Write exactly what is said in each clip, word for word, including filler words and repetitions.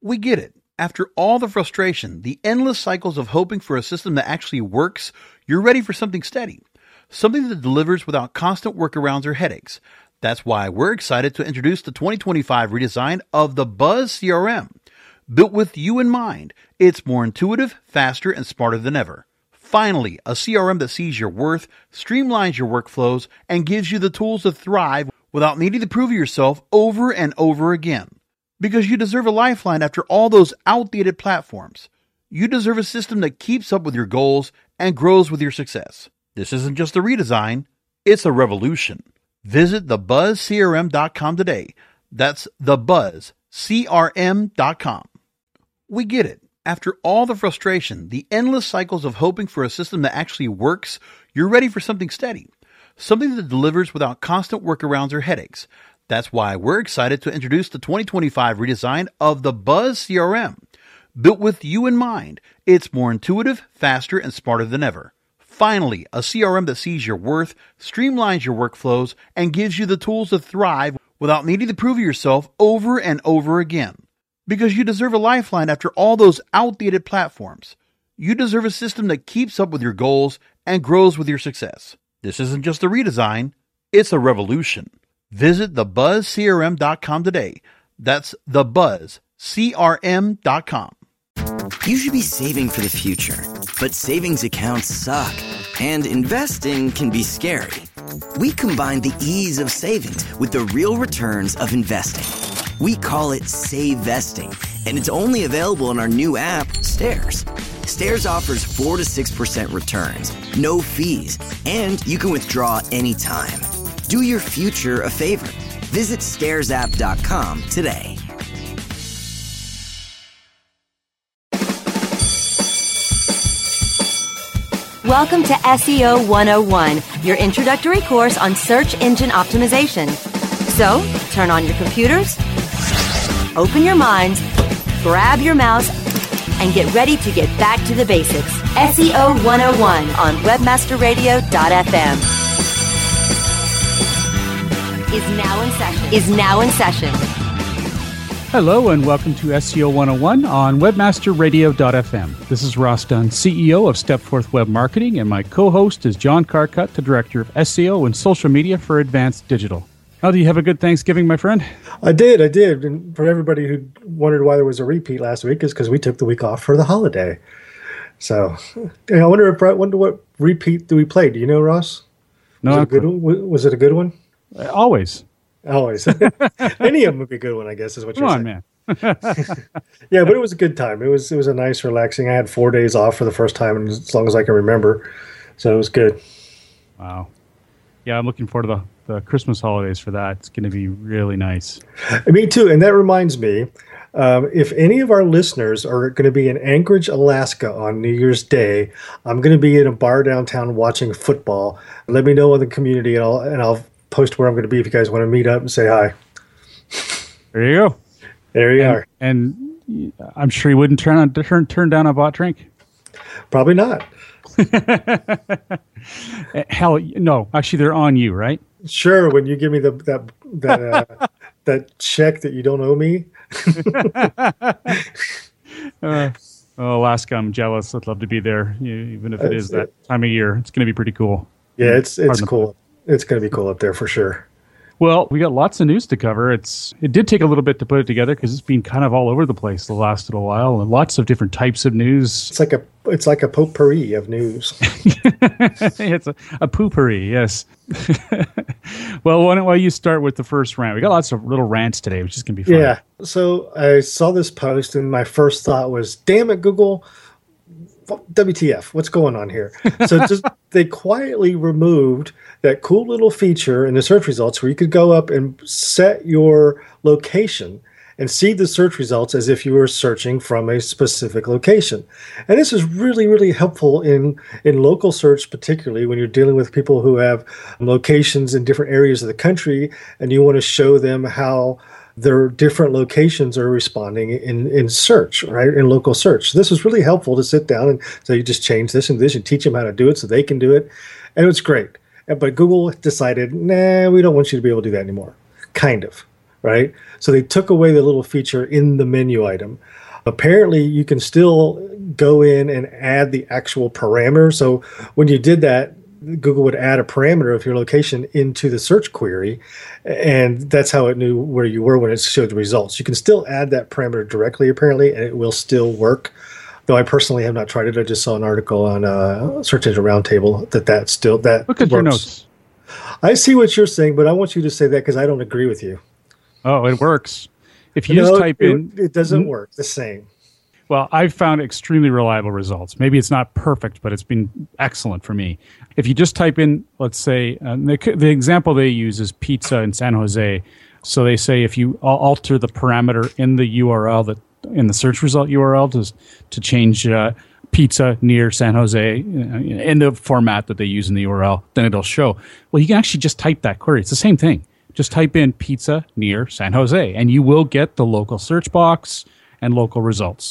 We get it. After all the frustration, the endless cycles of hoping for a system that actually works, you're ready for something steady. Something that delivers without constant workarounds or headaches. That's why we're excited to introduce the twenty twenty-five redesign of the Buzz C R M. Built with you in mind, it's more intuitive, faster, and smarter than ever. Finally, a C R M that sees your worth, streamlines your workflows, and gives you the tools to thrive without needing to prove yourself over and over again. Because you deserve a lifeline after all those outdated platforms. You deserve a system that keeps up with your goals and grows with your success. This isn't just a redesign, it's a revolution. Visit the buzz c r m dot com today. That's the buzz c r m dot com. We get it. After all the frustration, the endless cycles of hoping for a system that actually works, you're ready for something steady. Something that delivers without constant workarounds or headaches. That's why we're excited to introduce the twenty twenty-five redesign of the Buzz C R M. Built with you in mind, it's more intuitive, faster, and smarter than ever. Finally, a C R M that sees your worth, streamlines your workflows, and gives you the tools to thrive without needing to prove yourself over and over again. Because you deserve a lifeline after all those outdated platforms. You deserve a system that keeps up with your goals and grows with your success. This isn't just a redesign, it's a revolution. Visit the buzz c r m dot com today. That's the buzz c r m dot com. You should be saving for the future, but savings accounts suck, and investing can be scary. We combine the ease of savings with the real returns of investing. We call it Savesting, and it's only available in our new app, Stairs. Stairs offers four to six percent returns, no fees, and you can withdraw anytime. Do your future a favor. Visit stairs app dot com today. Welcome to S E O one oh one, your introductory course on search engine optimization. So, turn on your computers, open your minds, grab your mouse, and get ready to get back to the basics. S E O one oh one on webmaster radio dot f m. Is now in session. Is now in session. Hello and welcome to S E O one oh one on webmaster radio dot f m. This is Ross Dunn, C E O of Stepforth Web Marketing, and my co-host is John Carcutt, the Director of S E O and Social Media for Advanced Digital. How do you have a good Thanksgiving, my friend? I did, I did. And for everybody who wondered why there was a repeat last week, is because we took the week off for the holiday. So I wonder if I wonder what repeat do we play? Do you know, Ross? No, was it a good one? Was it a good one? Always. Always. Any of them would be a good one, I guess, is what Come you're on, saying. man. Yeah, but it was a good time. It was it was a nice, relaxing. I had four days off for the first time, and as long as I can remember, so it was good. Wow. Yeah, I'm looking forward to the, the Christmas holidays for that. It's going to be really nice. Me too, and that reminds me, um, if any of our listeners are going to be in Anchorage, Alaska on New Year's Day, I'm going to be in a bar downtown watching football. Let me know in the community, and I'll and I'll post where I'm going to be if you guys want to meet up and say hi. There you go. There you and, are. And I'm sure you wouldn't turn on turn turn down a bought drink. Probably not. Hell, no. Actually, they're on you, right? Sure. When you give me the that that uh, that check that you don't owe me. uh, oh, Alaska, I'm jealous. I'd love to be there, even if it That's is that it. time of year. It's going to be pretty cool. Yeah, it's it's Pardon the cool. It's going to be cool up there for sure. Well, we got lots of news to cover. It's It did take a little bit to put it together because it's been kind of all over the place the last little while, and lots of different types of news. It's like a it's like a potpourri of news. It's a, a poopery, yes. Well, why don't, why don't you start with the first rant? We got lots of little rants today, which is going to be fun. Yeah. So I saw this post, and my first thought was, "Damn it, Google! W T F? What's going on here?" So just they quietly removed that cool little feature in the search results where you could go up and set your location and see the search results as if you were searching from a specific location. And this is really, really helpful in, in local search, particularly when you're dealing with people who have locations in different areas of the country and you want to show them how their different locations are responding in, in search, right, in local search. So this was really helpful to sit down and so you just change this and this and teach them how to do it so they can do it. And it's great. But Google decided, nah, we don't want you to be able to do that anymore. Kind of. right? So they took away the little feature in the menu item. Apparently, you can still go in and add the actual parameter. So when you did that, Google would add a parameter of your location into the search query, and that's how it knew where you were when it showed the results. You can still add that parameter directly, apparently, and it will still work. Though I personally have not tried it. I just saw an article on uh, Search Engine Roundtable that that still that Look at works. your notes. I see what you're saying, but I want you to say that because I don't agree with you. Oh, it works. If you No, just type it, in... it doesn't work the same. Well, I've found extremely reliable results. Maybe it's not perfect, but it's been excellent for me. If you just type in, let's say, uh, the, the example they use is pizza in San Jose. So they say if you al- alter the parameter in the U R L, that in the search result U R L to, to change uh, pizza near San Jose in the format that they use in the U R L, then it'll show. Well, you can actually just type that query. It's the same thing. Just type in pizza near San Jose, and you will get the local search box and local results.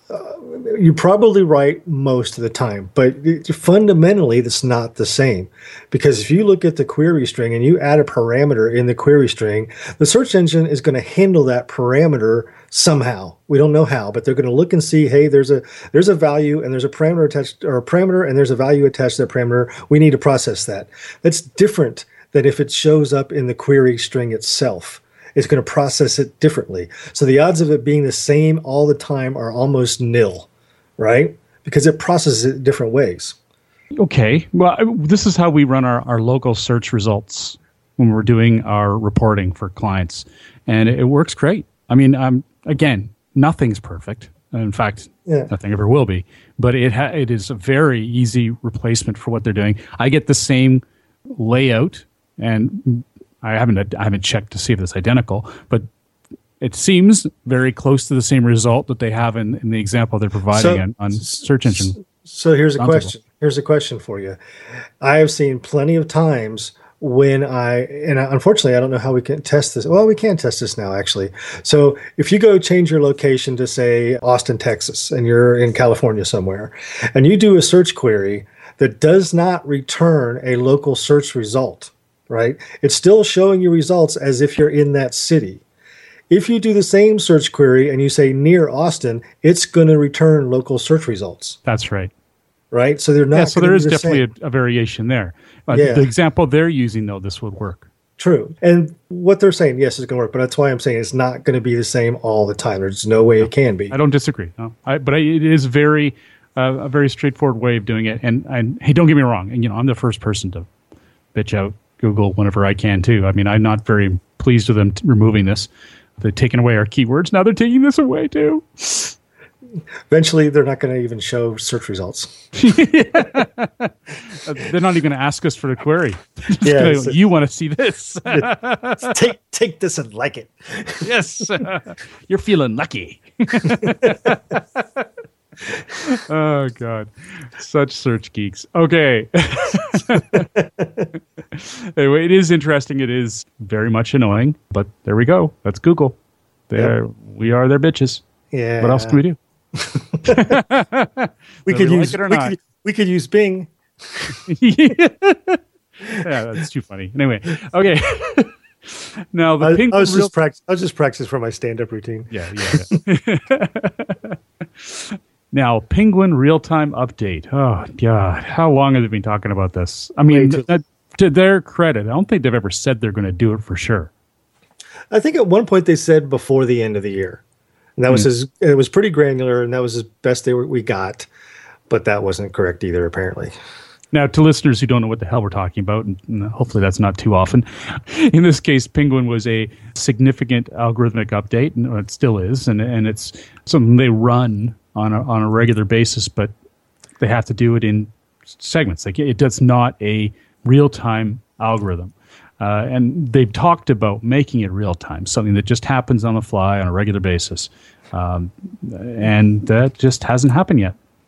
You're probably right most of the time, but it, fundamentally, that's not the same. Because if you look at the query string and you add a parameter in the query string, the search engine is going to handle that parameter somehow. We don't know how, but they're going to look and see, hey, there's a there's a value and there's a parameter attached, or a parameter and there's a value attached to that parameter. We need to process that. That's different than if it shows up in the query string itself. It's going to process it differently. So the odds of it being the same all the time are almost nil, right? Because it processes it different ways. Okay. Well, this is how we run our, our local search results when we're doing our reporting for clients. And it works great. I mean, um, again, nothing's perfect. In fact, Yeah. nothing ever will be. But it ha- it is a very easy replacement for what they're doing. I get the same layout, and I haven't I haven't checked to see if it's identical, but it seems very close to the same result that they have in, in the example they're providing So- on, on search engine. So here's a Roundtable. question. Here's a question for you. I have seen plenty of times when I, and unfortunately, I don't know how we can test this. Well, we can test this now, actually. So if you go change your location to, say, Austin, Texas, and you're in California somewhere, and you do a search query that does not return a local search result, right? It's still showing you results as if you're in that city. If you do the same search query and you say near Austin, it's going to return local search results, That's right. right? So they're not. Yeah, so gonna there be is the definitely same. a, a variation there. Uh, Yeah. The example they're using, though, this would work. True. And what they're saying, yes, it's going to work, but that's why I'm saying it's not going to be the same all the time. There's no way it can be. I don't disagree. No, I, but I, it is very uh, a very straightforward way of doing it. And, and hey, don't get me wrong. And you know, I'm the first person to bitch out Google whenever I can too. I mean, I'm not very pleased with them t- removing this. They're taking away our keywords. Now they're taking this away too. Eventually, they're not going to even show search results. Uh, they're not even going to ask us for the query. Just Yeah, gonna, it's- you want to see this? take take this and like it. Yes, you're feeling lucky. Oh God, such search geeks. Okay. Anyway, it is interesting. It is very much annoying, but there we go. That's Google. There, we are their bitches. Yeah. What else can we do? We Whether could we like use it or we not. could, we could use Bing. Yeah, that's too funny. Anyway, okay. Now the I, pink I was real- just practice. I was just practicing for my stand-up routine. Yeah, yeah. yeah. Now, Penguin real-time update. Oh, God. How long have they been talking about this? I mean, Way too- that, to their credit, I don't think they've ever said they're going to do it for sure. I think at one point they said before the end of the year, and that was Hmm. as it was pretty granular, and that was as best they were, we got, but that wasn't correct either, apparently. Now, to listeners who don't know what the hell we're talking about, and and hopefully that's not too often, in this case, Penguin was a significant algorithmic update, and it still is, and, and it's something they run on a, on a regular basis, but they have to do it in segments. Like it, it's not a real-time algorithm. Uh, and they've talked about making it real-time, something that just happens on the fly on a regular basis. Um, and that just hasn't happened yet.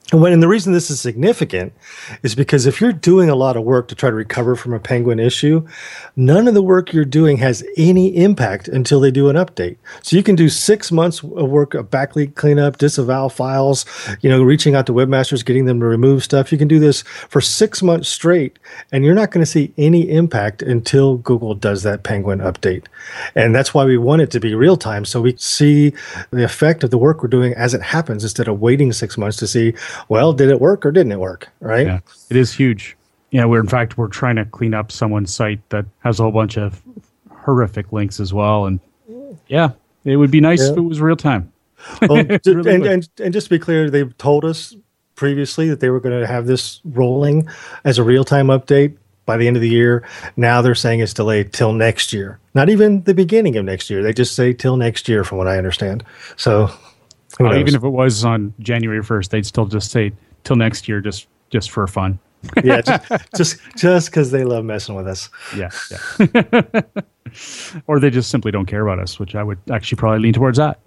And, when, and the reason this is significant is because if you're doing a lot of work to try to recover from a Penguin issue, none of the work you're doing has any impact until they do an update. So you can do six months of work of backleak cleanup, disavow files, you know, reaching out to webmasters, getting them to remove stuff. You can do this for six months straight, and you're not going to see any impact until Google does that Penguin update. And that's why we want it to be real time, so we see the effect of the work we're doing as it happens instead of waiting six months to see, well, did it work or didn't it work, right? Yeah, it is huge. Yeah, we're in fact, we're trying to clean up someone's site that has a whole bunch of horrific links as well. And yeah, it would be nice yeah. if it was real time. Well, really and, and, and just to be clear, they've told us previously that they were going to have this rolling as a real-time update by the end of the year. Now they're saying it's delayed till next year. Not even the beginning of next year. They just say till next year, from what I understand. So uh, even if it was on January first, they'd still just say till next year, just just for fun. yeah, just just just because they love messing with us. Yeah, yeah. Or they just simply don't care about us, which I would actually probably lean towards that.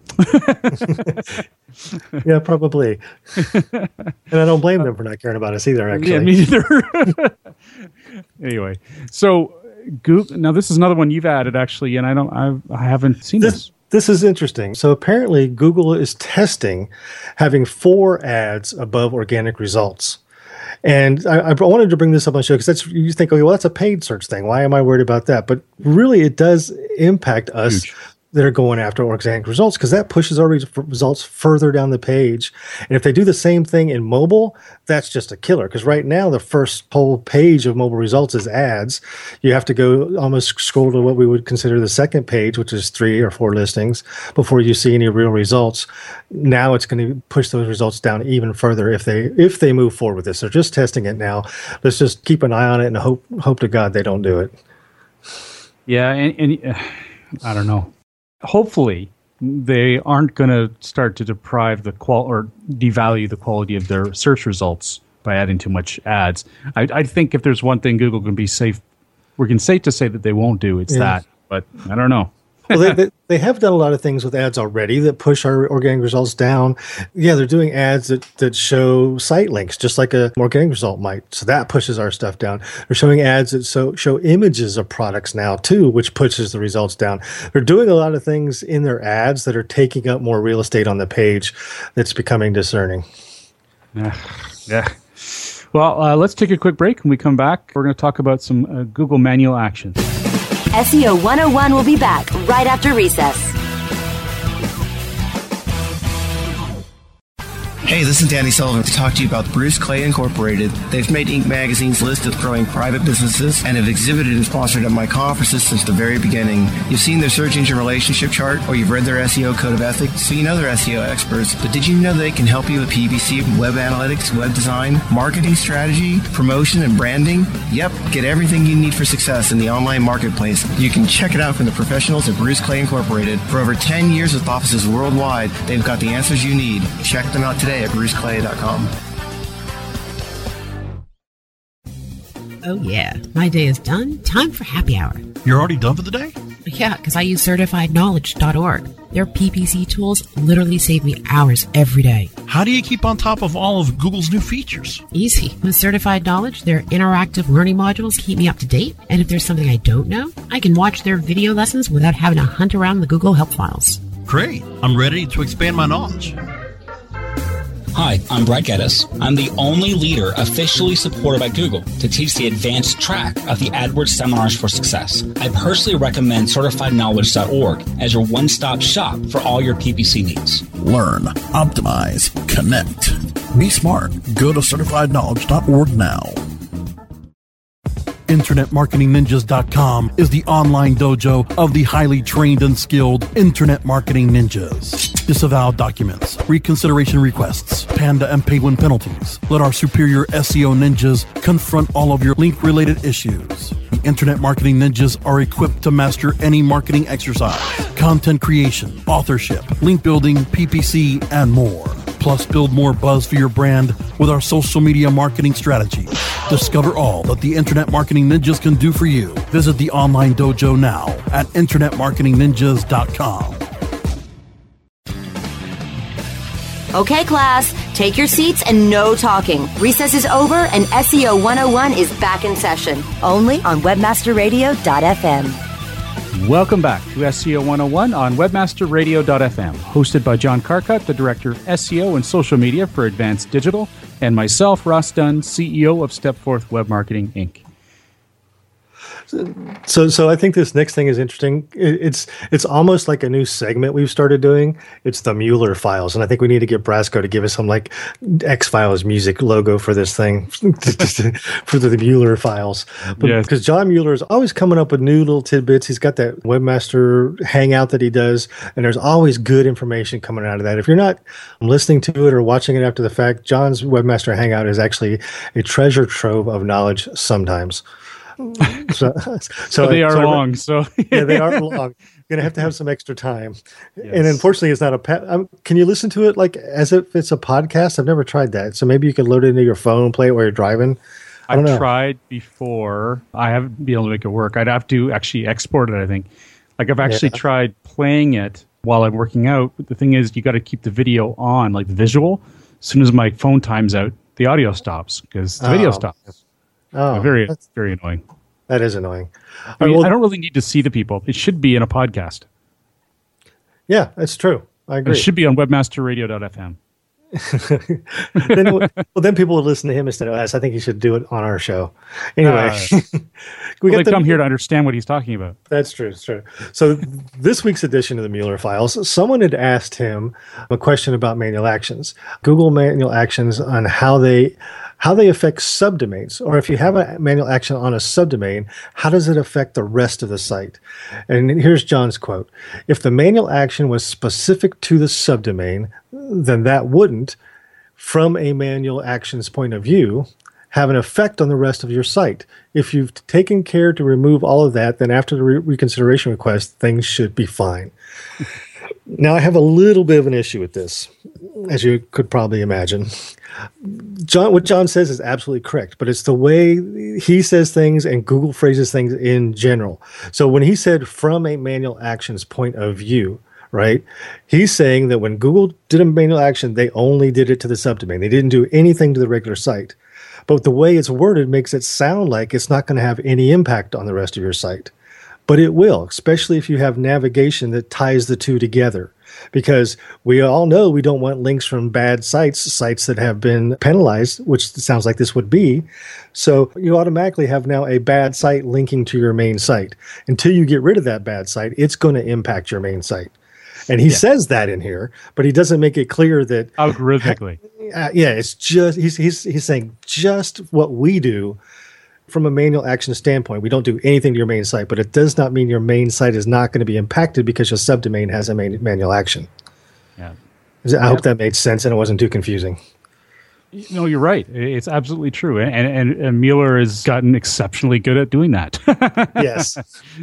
Yeah, probably. And I don't blame them for not caring about us either, actually. Yeah, me either. Anyway, so Google, now this is another one you've added, actually, and I don't, I've, I haven't seen this. this. This is interesting. So apparently Google is testing having four ads above organic results. And I, I wanted to bring this up on the show because that's, you think, okay, well, that's a paid search thing. Why am I worried about that? But really, it does impact us Huge. that are going after organic results, because that pushes our res- results further down the page. And if they do the same thing in mobile, that's just a killer. Because right now, the first whole page of mobile results is ads. You have to go almost scroll to what we would consider the second page, which is three or four listings, before you see any real results. Now it's going to push those results down even further if they if they move forward with this. They're just testing it now. Let's just keep an eye on it and hope hope to God they don't do it. Yeah, and, and uh, I don't know. Hopefully, they aren't going to start to deprive the qual or devalue the quality of their search results by adding too much ads. I, I think if there's one thing Google can be safe, we can safe to say that they won't do, it's yeah. that. But I don't know. Well, they, they they have done a lot of things with ads already that push our organic results down. Yeah, they're doing ads that, that show site links, just like a organic result might. So that pushes our stuff down. They're showing ads that so, show images of products now, too, which pushes the results down. They're doing a lot of things in their ads that are taking up more real estate on the page that's becoming discerning. Yeah. Yeah. Well, uh, let's take a quick break. When we come back, we're going to talk about some uh, Google manual actions. S E O one oh one will be back right after recess. Hey, this is Danny Sullivan to talk to you about Bruce Clay Incorporated. They've made Inc Magazine's list of growing private businesses and have exhibited and sponsored at my conferences since the very beginning. You've seen their search engine relationship chart, or you've read their S E O code of ethics, so you know they're S E O experts. But did you know they can help you with P P C, web analytics, web design, marketing strategy, promotion, and branding? Yep, get everything you need for success in the online marketplace. You can check it out from the professionals at Bruce Clay Incorporated. For over ten years with offices worldwide, they've got the answers you need. Check them out today at bruce clay dot com. Oh yeah, my day is done. Time for happy hour. You're already done for the day? Yeah, because I use certified knowledge dot org. Their P P C tools literally save me hours every day. How do you keep on top of all of Google's new features? Easy. With Certified Knowledge, their interactive learning modules keep me up to date. And if there's something I don't know, I can watch their video lessons without having to hunt around the Google Help files. Great. I'm ready to expand my knowledge. Hi, I'm Brad Geddes. I'm the only leader officially supported by Google to teach the advanced track of the AdWords Seminars for Success. I personally recommend certified knowledge dot org as your one-stop shop for all your P P C needs. Learn, optimize, connect. Be smart. Go to certified knowledge dot org now. Internet Marketing Ninjas dot com is the online dojo of the highly trained and skilled Internet Marketing Ninjas. Disavow documents, reconsideration requests, Panda and Penguin penalties. Let our superior S E O ninjas confront all of your link-related issues. The Internet Marketing Ninjas are equipped to master any marketing exercise, content creation, authorship, link building, P P C, and more. Plus, build more buzz for your brand with our social media marketing strategy. Discover all that the Internet Marketing Ninjas can do for you. Visit the online dojo now at Internet Marketing Ninjas dot com. Okay, class, Take your seats and no talking. Recess is over and S E O one oh one is back in session. Only on webmaster radio dot f m. Welcome back to S E O one oh one on webmaster radio dot f m, hosted by John Carcutt, the Director of S E O and Social Media for Advanced Digital, and myself, Ross Dunn, C E O of Stepforth Web Marketing, Incorporated. So, so I think this next thing is interesting. It, it's it's almost like a new segment we've started doing. It's the Mueller files, and I think we need to get Brasco to give us some like X-Files music logo for this thing, for the, the Mueller files. But, yes. Because John Mueller is always coming up with new little tidbits. He's got that Webmaster Hangout that he does, and there's always good information coming out of that. If you're not listening to it or watching it after the fact, John's Webmaster Hangout is actually a treasure trove of knowledge sometimes. So, so but they are so long. So yeah, they are long. You're gonna have to have some extra time. Yes. And unfortunately, it's not a. Pa- um, can you listen to it like as if it's a podcast? I've never tried that. So maybe you could load it into your phone, play it while you're driving. I don't I've know. tried before. I haven't been able to make it work. I'd have to actually export it, I think. Like I've actually Yeah. tried playing it while I'm working out. But the thing is, you got to keep the video on, like the visual. As soon as my phone times out, the audio stops because the video Oh. stops. Oh, very, that's- very annoying. that is annoying. I, All mean, right, well, I don't really need to see the people. It should be in a podcast. yeah, that's true. I It agree. should be on webmaster radio dot f m. then, well, then people would listen to him instead of us. I think he should do it on our show. Anyway, Uh, we Well, they the- come here to understand what he's talking about. That's true. It's true. So this week's edition of the Mueller Files, someone had asked him a question about manual actions, Google manual actions, on how they how they affect subdomains, or if you have a manual action on a subdomain, how does it affect the rest of the site? And here's John's quote: "If the manual action was specific to the subdomain, then that wouldn't, from a manual actions point of view, have an effect on the rest of your site. If you've taken care to remove all of that, then after the re- reconsideration request, things should be fine." Now, I have a little bit of an issue with this, as you could probably imagine. John, what John says is absolutely correct, but it's the way he says things and Google phrases things in general. So when he said from a manual actions point of view, right, he's saying that when Google did a manual action, they only did it to the subdomain. They didn't do anything to the regular site. But the way it's worded makes it sound like it's not going to have any impact on the rest of your site. But it will, especially if you have navigation that ties the two together. Because we all know we don't want links from bad sites, sites that have been penalized, which sounds like this would be. So you automatically have now a bad site linking to your main site. Until you get rid of that bad site, it's going to impact your main site. And he yeah. says that in here, but he doesn't make it clear that algorithmically. Uh, yeah, it's just he's he's he's saying just what we do from a manual action standpoint. We don't do anything to your main site, but it does not mean your main site is not going to be impacted because your subdomain has a main, manual action. Yeah, I yep. hope that made sense and it wasn't too confusing. No, you're right. It's absolutely true. And, and, and Mueller has gotten exceptionally good at doing that. Yes.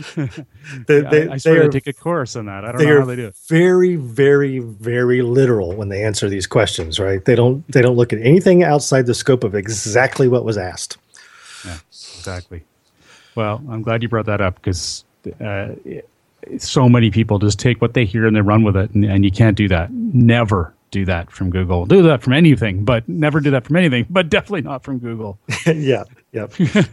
they, they, I, I swear they to take a course on that. I don't they know are how they do it. Very, very, very literal when they answer these questions, right? They don't they don't look at anything outside the scope of exactly what was asked. Yeah, exactly. Well, I'm glad you brought that up because uh, so many people just take what they hear and they run with it, and, and you can't do that. Never do that from Google. Do that from anything, but never do that from anything, but definitely not from Google. yeah, yep.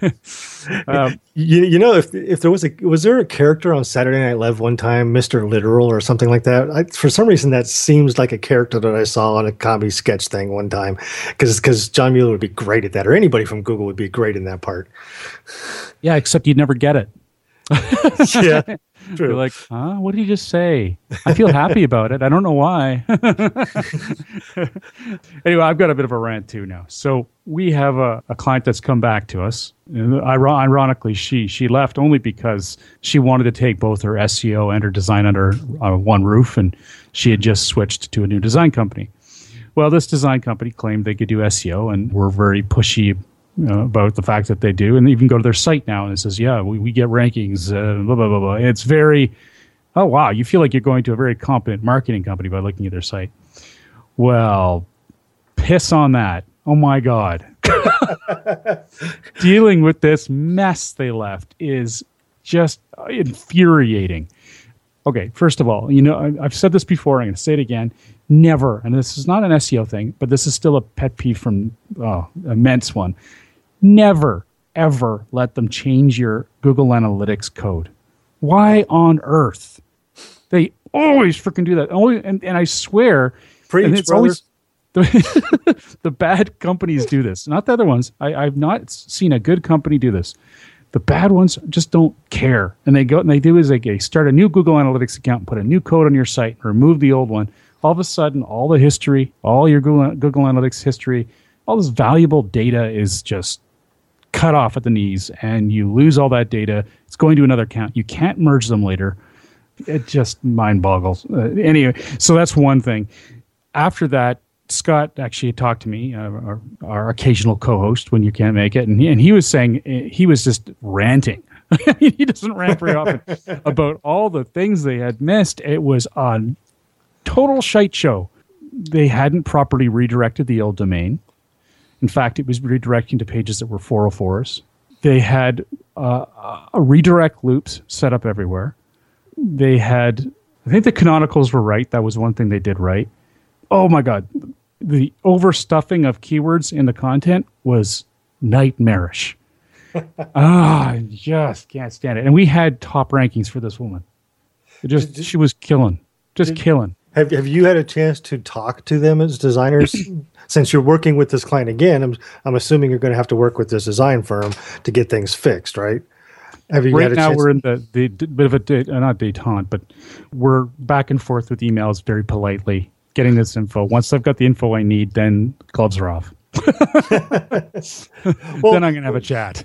um, you, you know, if if there was a was there a character on Saturday Night Live one time, Mister Literal or something like that? I, for some reason, that seems like a character that I saw on a comedy sketch thing one time, because because John Mueller would be great at that, or anybody from Google would be great in that part. Yeah, except you'd never get it. Yeah, true. You're like, huh? What did he just say? I feel happy about it. I don't know why. Anyway, I've got a bit of a rant too now. So we have a, a client that's come back to us. And ironically, she she left only because she wanted to take both her S E O and her design under uh, one roof, and she had just switched to a new design company. Well, this design company claimed they could do S E O and were very pushy You know, about the fact that they do, and they even go to their site now and it says, yeah, we, we get rankings, uh, blah, blah, blah, blah. It's very, oh, wow, you feel like you're going to a very competent marketing company by looking at their site. Well, piss on that. Oh, my God. Dealing with this mess they left is just infuriating. Okay, first of all, you know, I, I've said this before, I'm going to say it again. never, and this is not an S E O thing, but this is still a pet peeve from oh, immense one. Never, ever let them change your Google Analytics code. Why on earth? They always freaking do that. Always, and, and I swear, Preach, and it's brother. always the, the bad companies do this, not the other ones. I, I've not seen a good company do this. The bad ones just don't care, and they go and they do is they, they start a new Google Analytics account, and put a new code on your site, and remove the old one. All of a sudden, all the history, all your Google, Google Analytics history, all this valuable data is just cut off at the knees, and you lose all that data. It's going to another account. You can't merge them later. It just mind boggles. Uh, anyway, so that's one thing. After that, Scott actually talked to me, uh, our, our occasional co-host when you can't make it, and he, and he was saying he was just ranting. He doesn't rant very often about all the things they had missed. It was a total shite show. They hadn't properly redirected the old domain. In fact, it was redirecting to pages that were four oh fours. They had uh, a redirect loops set up everywhere. They had, I think the canonicals were right. That was one thing they did right. Oh my God. The overstuffing of keywords in the content was nightmarish. Ah, I just can't stand it. And we had top rankings for this woman. It just, did, she was killing, just did, killing. Have Have you had a chance to talk to them as designers? Since you're working with this client again, I'm I'm assuming you're going to have to work with this design firm to get things fixed, right? Have you right had a now, chance? we're in the, the bit of a de, uh, not detente, but we're back and forth with emails very politely, getting this info. Once I've got the info I need, then gloves are off. Well, then I'm going to have a chat.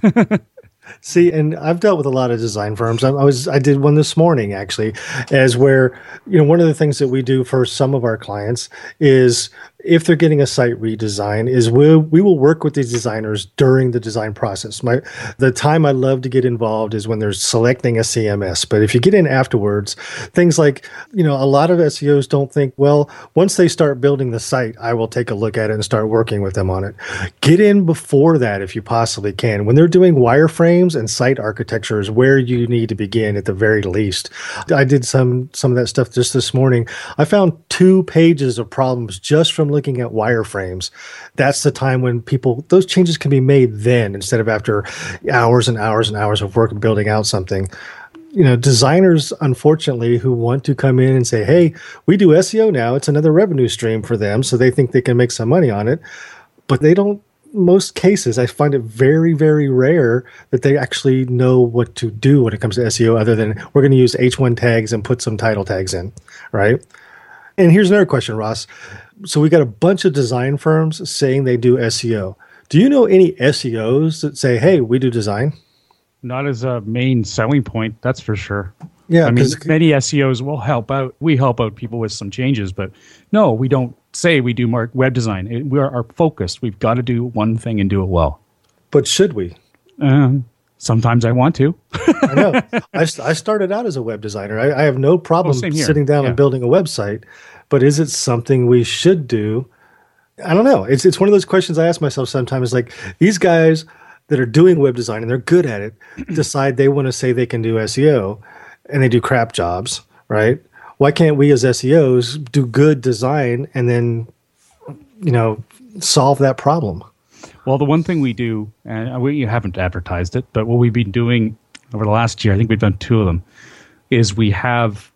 See, and I've dealt with a lot of design firms. I, I was I did one this morning actually, as where, you know, one of the things that we do for some of our clients is if they're getting a site redesign is we we will work with these designers during the design process. My the time I love to get involved is when they're selecting a C M S. But if you get in afterwards, things like, you know, a lot of S E Os don't think, well, once they start building the site, I will take a look at it and start working with them on it. Get in before that if you possibly can. When they're doing wireframes and site architecture is where you need to begin at the very least. I did some some of that stuff just this morning. I found two pages of problems just from looking at wireframes. That's the time when people, those changes can be made then instead of after hours and hours and hours of work building out something. You know, designers, unfortunately, who want to come in and say, hey, we do S E O now. It's another revenue stream for them. So they think they can make some money on it, but they don't. Most cases, I find it very, very rare that they actually know what to do when it comes to S E O other than we're going to use H one tags and put some title tags in, right? And here's another question, Ross. So we got a bunch of design firms saying they do S E O. Do you know any S E Os that say, hey, we do design? Not as a main selling point, that's for sure. Yeah, I mean, many S E Os will help out. We help out people with some changes, but no, we don't say we do mark web design. It, we are, are focused. We've got to do one thing and do it well. But should we? Um, sometimes I want to. I know. I, I started out as a web designer. I, I have no problem oh, sitting down yeah. and building a website. But is it something we should do? I don't know. It's it's one of those questions I ask myself sometimes. Like these guys that are doing web design and they're good at it decide they want to say they can do S E O and they do crap jobs, right? Why can't we as S E Os do good design and then, you know, solve that problem? Well, the one thing we do, and we haven't advertised it, but what we've been doing over the last year, I think we've done two of them, is we have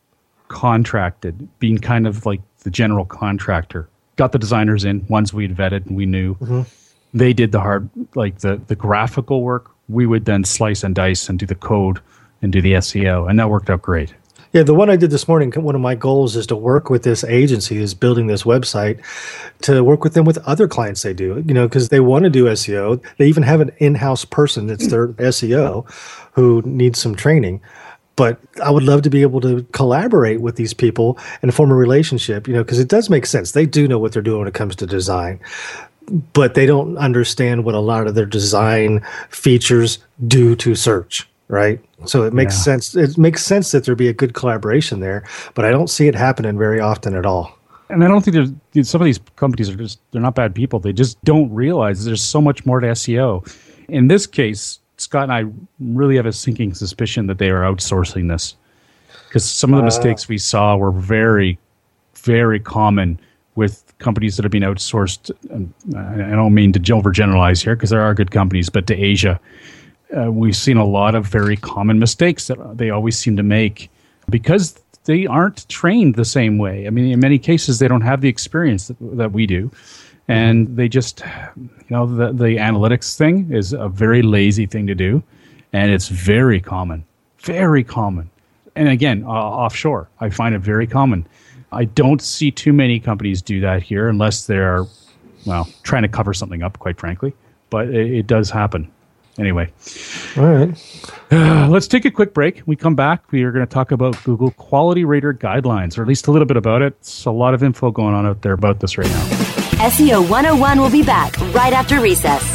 contracted, being kind of like the general contractor, got the designers in, ones we'd vetted and we knew. Mm-hmm. They did the hard, like the, the graphical work. We would then slice and dice and do the code and do the S E O, and that worked out great. Yeah, the one I did this morning, one of my goals is to work with this agency who's building this website, to work with them with other clients they do, you know, because they want to do S E O. They even have an in-house person that's their S E O who needs some training. But I would love to be able to collaborate with these people and form a relationship, you know, because it does make sense. They do know what they're doing when it comes to design, but they don't understand what a lot of their design features do to search. Right. So it makes yeah. sense. It makes sense that there be a good collaboration there, but I don't see it happening very often at all. And I don't think there's some of these companies are just, they're not bad people. They just don't realize there's so much more to S E O. In this case, Scott and I really have a sinking suspicion that they are outsourcing this because some of the uh, mistakes we saw were very very common with companies that have been outsourced. And I don't mean to overgeneralize here because there are good companies, but to Asia, uh, we've seen a lot of very common mistakes that they always seem to make because they aren't trained the same way. I mean, in many cases, they don't have the experience that, that we do. And they just, you know, the, the analytics thing is a very lazy thing to do. And it's very common, very common. And again, uh, offshore, I find it very common. I don't see too many companies do that here unless they're, well, trying to cover something up, quite frankly. But it, it does happen. Anyway. All right. Uh, let's take a quick break. We come back. We are going to talk about Google Quality Rater Guidelines, or at least a little bit about it. It's a lot of info going on out there about this right now. S E O one oh one will be back right after recess.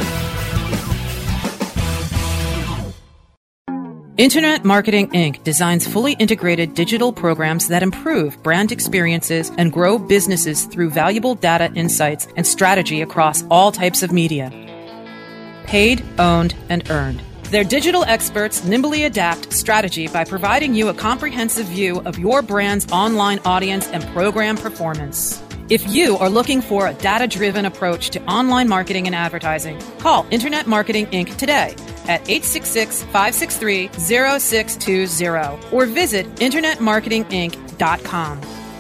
Internet Marketing Incorporated designs fully integrated digital programs that improve brand experiences and grow businesses through valuable data insights and strategy across all types of media. Paid, owned, and earned. Their digital experts nimbly adapt strategy by providing you a comprehensive view of your brand's online audience and program performance. If you are looking for a data-driven approach to online marketing and advertising, call Internet Marketing Incorporated today at eight six six, five six three, zero six two zero or visit internet marketing inc dot com.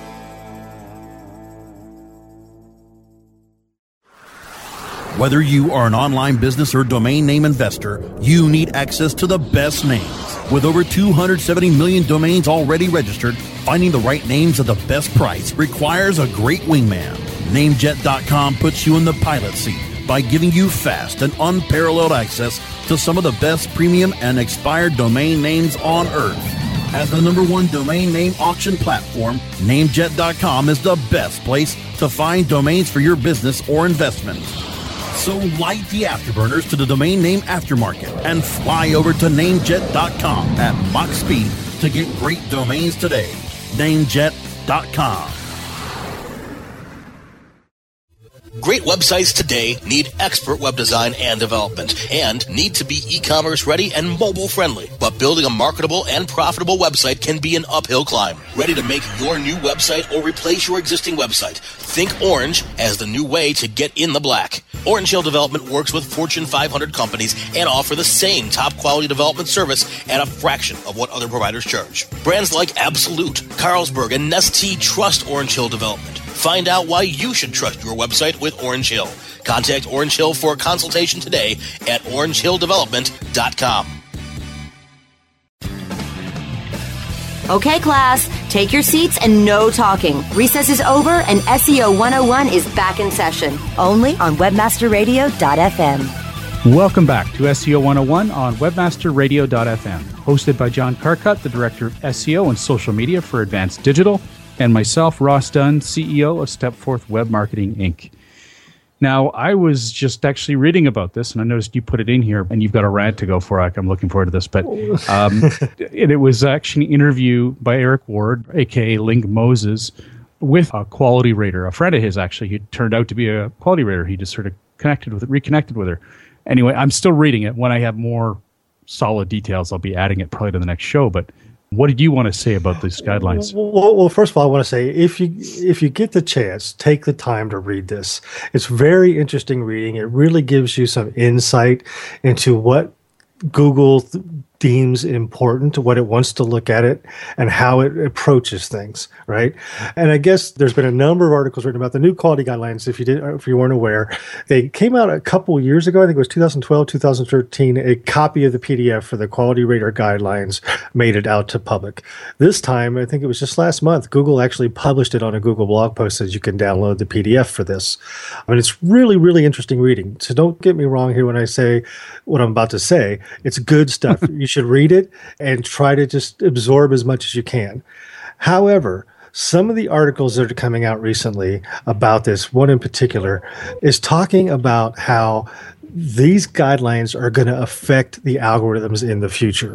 Whether you are an online business or domain name investor, you need access to the best names. With over two hundred seventy million domains already registered, finding the right names at the best price requires a great wingman. Namejet dot com puts you in the pilot seat by giving you fast and unparalleled access to some of the best premium and expired domain names on earth. As the number one domain name auction platform, Namejet dot com is the best place to find domains for your business or investment. So light the afterburners to the domain name aftermarket and fly over to Namejet dot com at Mach speed to get great domains today. Namejet dot com. Great websites today need expert web design and development and need to be e-commerce ready and mobile friendly. But building a marketable and profitable website can be an uphill climb. Ready to make your new website or replace your existing website? Think Orange as the new way to get in the black. Orange Hill Development works with Fortune five hundred companies and offer the same top quality development service at a fraction of what other providers charge. Brands like Absolute, Carlsberg, and Nestea trust Orange Hill Development. Find out why you should trust your website with Orange Hill. Contact Orange Hill for a consultation today at orange hill development dot com. Okay, class, take your seats and no talking. Recess is over and S E O one oh one is back in session, only on webmaster radio dot f m. Welcome back to S E O one oh one on webmaster radio dot f m, hosted by John Carcutt, the Director of S E O and Social Media for Advanced Digital, and myself, Ross Dunn, C E O of Stepforth Web Marketing, Incorporated. Now, I was just actually reading about this, and I noticed you put it in here, and you've got a rant to go for. I'm looking forward to this. But um, it, it was actually an interview by Eric Ward, a k a. Link Moses, with a quality rater, a friend of his, actually. He turned out to be a quality rater. He just sort of connected with it, reconnected with her. Anyway, I'm still reading it. When I have more solid details, I'll be adding it probably to the next show. But what did you want to say about these guidelines? Well, well, first of all, I want to say if you if you get the chance, take the time to read this. It's very interesting reading. It really gives you some insight into what Google th- deems important, what it wants to look at it, and how it approaches things, right? And I guess there's been a number of articles written about the new quality guidelines. If you did, if you weren't aware, they came out a couple years ago. I think it was two thousand twelve, two thousand thirteen. A copy of the P D F for the quality rater guidelines made it out to public. This time, I think it was just last month, Google actually published it on a Google blog post that you can download the P D F for this. I mean, it's really, really interesting reading. So don't get me wrong here when I say what I'm about to say. It's good stuff. You should read it and try to just absorb as much as you can. However, some of the articles that are coming out recently about this, one in particular, is talking about how these guidelines are going to affect the algorithms in the future.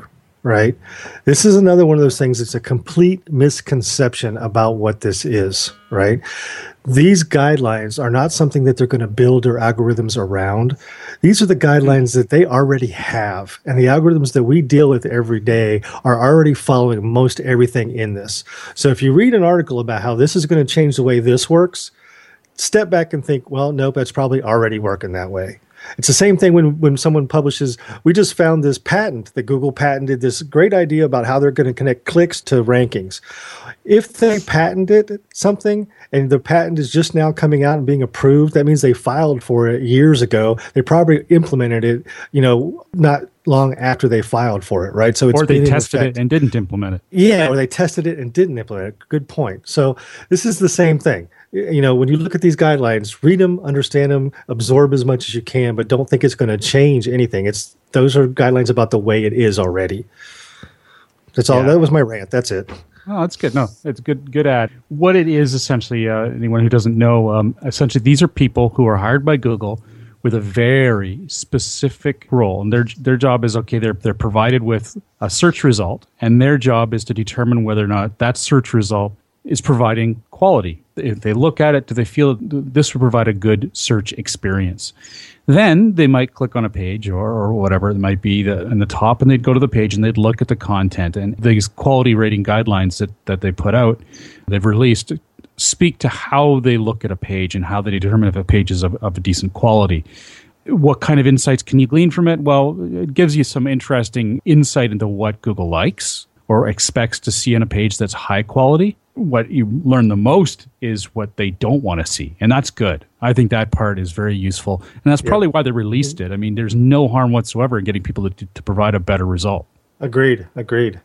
right? This is another one of those things. It's a complete misconception about what this is, right? These guidelines are not something that they're going to build their algorithms around. These are the guidelines that they already have. And the algorithms that we deal with every day are already following most everything in this. So if you read an article about how this is going to change the way this works, step back and think, well, nope, that's probably already working that way. It's the same thing when, when someone publishes, we just found this patent that Google patented, this great idea about how they're going to connect clicks to rankings. If they patented something and the patent is just now coming out and being approved, that means they filed for it years ago. They probably implemented it, you know, not long after they filed for it, right? So it's or they been in tested effect. it and didn't implement it. Yeah, or they tested it and didn't implement it. Good point. So this is the same thing. You know, when you look at these guidelines, read them, understand them, absorb as much as you can, but don't think it's going to change anything. It's those are guidelines about the way it is already. That's all. Yeah. That was my rant. That's it. Oh, that's good. No, it's good. Good ad. What it is essentially, uh, anyone who doesn't know, um, essentially these are people who are hired by Google with a very specific role, and their their job is okay. They're they're provided with a search result, and their job is to determine whether or not that search result is providing quality. If they look at it, do they feel this will provide a good search experience? Then they might click on a page or, or whatever it might be the, in the top, and they'd go to the page and they'd look at the content. And these quality rating guidelines that, that they put out, they've released, speak to how they look at a page and how they determine if a page is of, of a decent quality. What kind of insights can you glean from it? Well, it gives you some interesting insight into what Google likes or expects to see on a page that's high quality. What you learn the most is what they don't want to see. And that's good. I think that part is very useful. And that's yeah. probably why they released it. I mean, there's no harm whatsoever in getting people to, to provide a better result. Agreed. Agreed.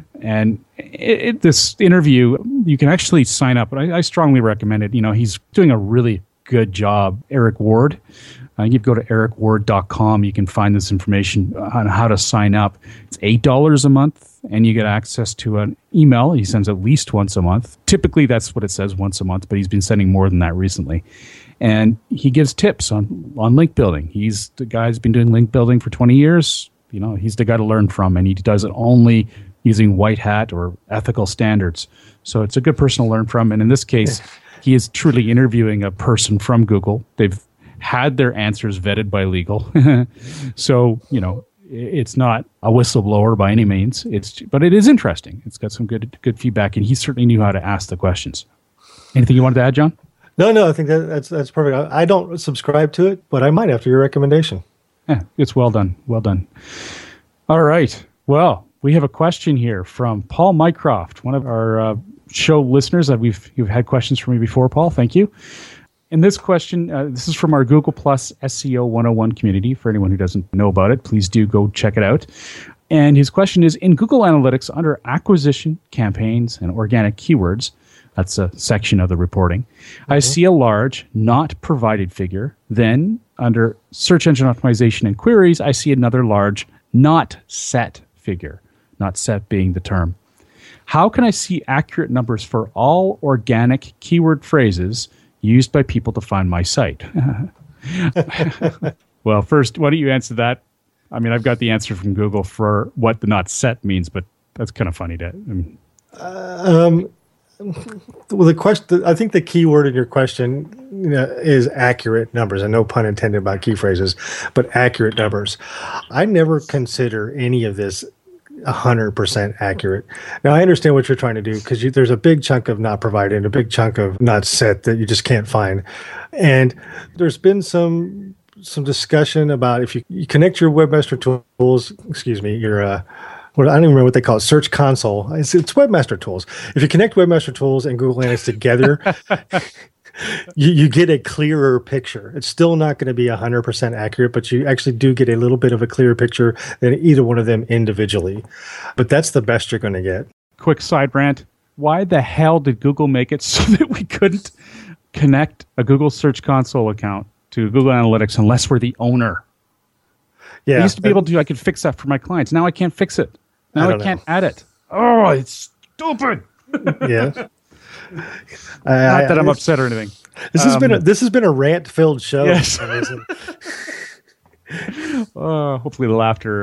And it, it, this interview, you can actually sign up. But I, I strongly recommend it. You know, he's doing a really good job, Eric Ward. Uh, you go to eric ward dot com. You can find this information on how to sign up. It's eight dollars a month, and you get access to an email. He sends at least once a month. Typically, that's what it says, once a month, but he's been sending more than that recently. And he gives tips on, on link building. He's the guy who's been doing link building for twenty years. You know, he's the guy to learn from, and he does it only using white hat or ethical standards. So it's a good person to learn from. And in this case, he is truly interviewing a person from Google. They've had their answers vetted by legal. So, you know, it's not a whistleblower by any means. It's, but it is interesting. It's got some good good feedback, and he certainly knew how to ask the questions. Anything you wanted to add, John? No, no, I think that, that's that's perfect. I, I don't subscribe to it, but I might after your recommendation. Yeah, it's well done. Well done. All right. Well, we have a question here from Paul Mycroft, one of our uh, show listeners that we've you've had questions from me before, Paul. Thank you. And this question, uh, this is from our Google Plus S E O one oh one community. For anyone who doesn't know about it, please do go check it out. And his question is, in Google Analytics, under acquisition, campaigns, and organic keywords, that's a section of the reporting, mm-hmm. I see a large not provided figure. Then under search engine optimization and queries, I see another large not set figure, not set being the term. How can I see accurate numbers for all organic keyword phrases used by people to find my site? Well, first, why don't you answer that? I mean, I've got the answer from Google for what the not set means, but that's kind of funny to... Um, um, well, the question, I think the key word in your question you know, is accurate numbers, and no pun intended by key phrases, but accurate numbers. I never consider any of this one hundred percent accurate. Now, I understand what you're trying to do because there's a big chunk of not provided and a big chunk of not set that you just can't find. And there's been some some discussion about if you, you connect your Webmaster Tools, excuse me, your, uh, what I don't even remember what they call it, Search Console. It's, it's Webmaster Tools. If you connect Webmaster Tools and Google Analytics together, You, you get a clearer picture. It's still not going to be one hundred percent accurate, but you actually do get a little bit of a clearer picture than either one of them individually. But that's the best you're going to get. Quick side rant. Why the hell did Google make it so that we couldn't connect a Google Search Console account to Google Analytics unless we're the owner? Yeah, I used to be able to, I could fix that for my clients. Now I can't fix it. Now I, I can't know. add it. Oh, it's stupid. Yeah. Not that I'm upset or anything. This has um, been a, this has been a rant-filled show. Yes. uh, hopefully the laughter uh,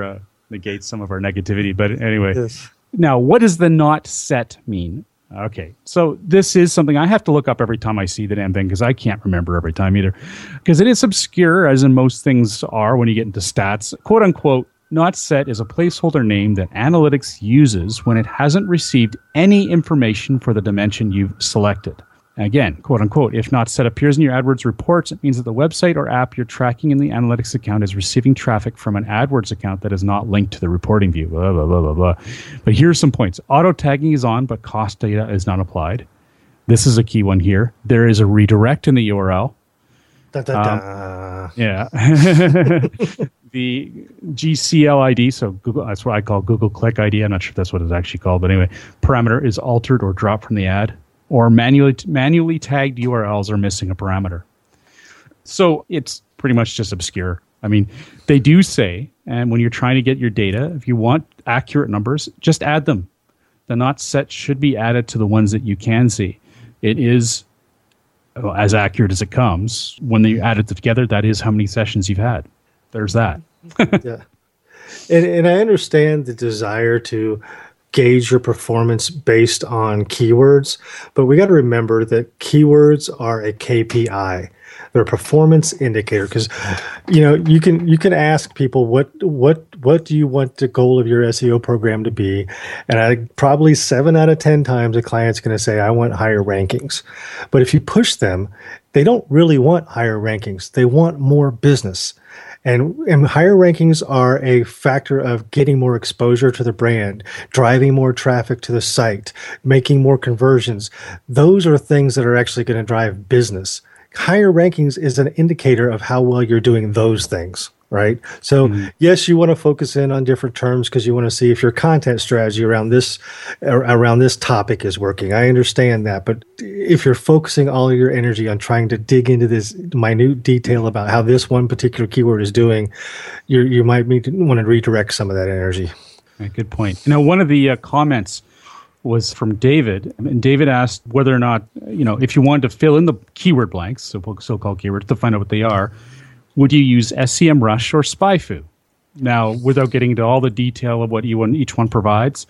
negate some of our negativity. But anyway, Yes. Now, what does the not set mean? Okay, so this is something I have to look up every time I see the damn thing because I can't remember every time either. Because it is obscure, as in most things are when you get into stats. Quote unquote, not set is a placeholder name that analytics uses when it hasn't received any information for the dimension you've selected. Again, quote unquote, if not set appears in your AdWords reports, it means that the website or app you're tracking in the analytics account is receiving traffic from an AdWords account that is not linked to the reporting view, blah, blah, blah, blah, blah. But here's some points. Auto tagging is on, but cost data is not applied. This is a key one here. There is a redirect in the U R L. Da, da, da. Um, yeah. The G C L I D, so Google, that's what I call Google Click I D. I'm not sure if that's what it's actually called, but anyway, parameter is altered or dropped from the ad. Or manually manually tagged U R Ls are missing a parameter. So it's pretty much just obscure. I mean, they do say, and when you're trying to get your data, if you want accurate numbers, just add them. The not set should be added to the ones that you can see. It is well, as accurate as it comes. When you add it together, that is how many sessions you've had. There's that. Yeah. And, and I understand the desire to gauge your performance based on keywords, but we got to remember that keywords are a K P I. They're a performance indicator because, you know, you can you can ask people what what what do you want the goal of your S E O program to be, and I probably seven out of ten times a client's going to say I want higher rankings, but if you push them, they don't really want higher rankings. They want more business. And, and higher rankings are a factor of getting more exposure to the brand, driving more traffic to the site, making more conversions. Those are things that are actually going to drive business. Higher rankings is an indicator of how well you're doing those things, right? So mm-hmm. yes, you want to focus in on different terms because you want to see if your content strategy around this around this topic is working. I understand that, but if you're focusing all of your energy on trying to dig into this minute detail about how this one particular keyword is doing, you you might need to want to redirect some of that energy. Right, good point. Now, one of the uh, comments was from David, and David asked whether or not, you know, if you wanted to fill in the keyword blanks, so so-called keywords, to find out what they are, would you use SEMrush or SpyFu? Now, without getting into all the detail of what each one provides,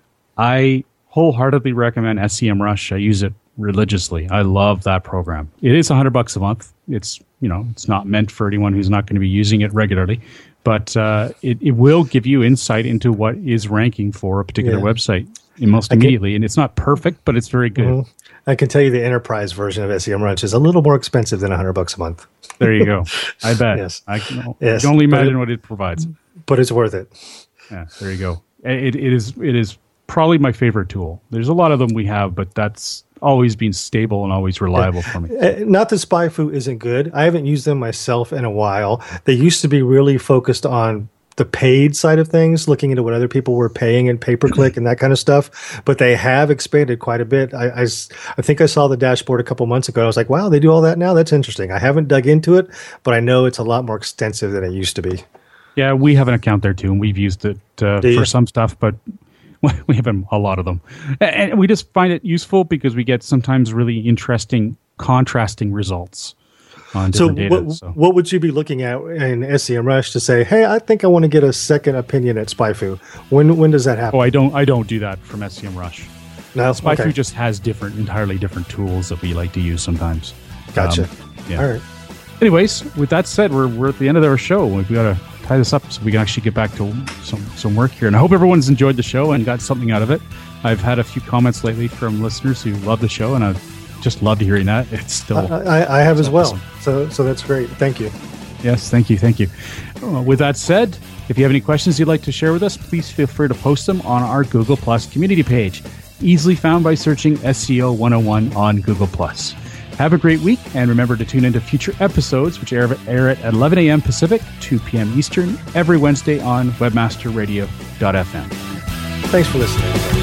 I wholeheartedly recommend SEMrush. I use it religiously. I love that program. It is a hundred bucks a month. It's, you know, it's not meant for anyone who's not going to be using it regularly, but uh, it, it will give you insight into what is ranking for a particular yeah. website almost immediately. Can, and it's not perfect, but it's very good. Mm-hmm. I can tell you the enterprise version of SEMrush is a little more expensive than a hundred bucks a month. There you go. I bet. Yes. I can, yes. can only imagine it, what it provides. But it's worth it. Yeah, there you go. It, it is it is probably my favorite tool. There's a lot of them we have, but that's always been stable and always reliable yeah. for me. Uh, not that SpyFu isn't good. I haven't used them myself in a while. They used to be really focused on the paid side of things, looking into what other people were paying in pay-per-click and that kind of stuff. But they have expanded quite a bit. I, I, I think I saw the dashboard a couple months ago. I was like, wow, they do all that now? That's interesting. I haven't dug into it, but I know it's a lot more extensive than it used to be. Yeah, we have an account there too, and we've used it uh, for some stuff, but we have a lot of them. And we just find it useful because we get sometimes really interesting contrasting results. So, data, what, so what would you be looking at in SEMrush to say, hey, I think I want to get a second opinion at SpyFu? When when does that happen? Oh, I don't I don't do that from SEMrush. No, SpyFu okay. just has different, entirely different tools that we like to use sometimes. Gotcha. Um, yeah. All right. Anyways, with that said, we're we're at the end of our show. We've got to tie this up so we can actually get back to some some work here. And I hope everyone's enjoyed the show and got something out of it. I've had a few comments lately from listeners who love the show, and I've just loved hearing that. It's still I, I, I have as well. Awesome. So so that's great. Thank you. Yes, thank you, thank you. Uh, with that said, if you have any questions you'd like to share with us, please feel free to post them on our Google Plus community page, easily found by searching S E O one oh one on Google Plus. Have a great week, and remember to tune into future episodes, which air, air at eleven a.m. Pacific, two p.m. Eastern, every Wednesday on webmaster radio dot f m. Thanks for listening.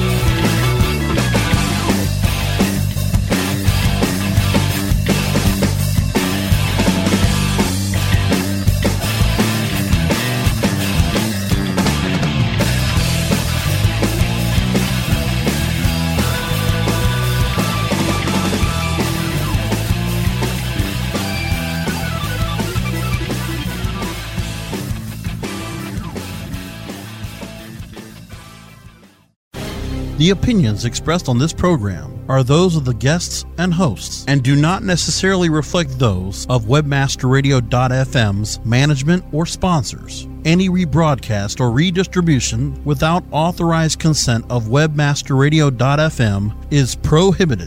The opinions expressed on this program are those of the guests and hosts and do not necessarily reflect those of Webmaster Radio dot f m's management or sponsors. Any rebroadcast or redistribution without authorized consent of Webmaster Radio dot f m is prohibited.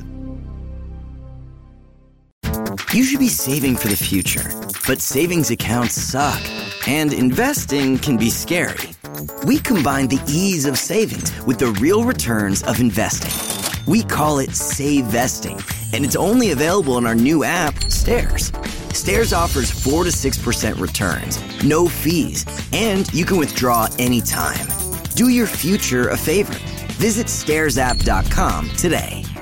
You should be saving for the future, but savings accounts suck, and investing can be scary. We combine the ease of savings with the real returns of investing. We call it SaveVesting, and it's only available in our new app, Stairs. Stairs offers four to six percent returns, no fees, and you can withdraw anytime. Do your future a favor. Visit stairs app dot com today.